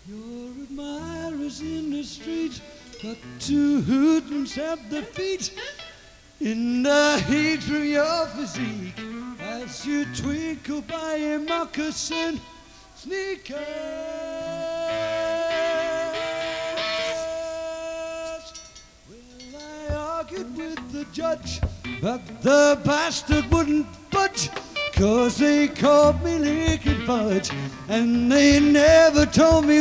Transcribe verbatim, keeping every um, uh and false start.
Your admirers in the street got to hoot and stamp their feet in the heat from your physique as you twinkle by your moccasin sneakers. Well, I argued with the judge, but the bastard wouldn't budge, 'cause they caught me licking fudge, and they never told me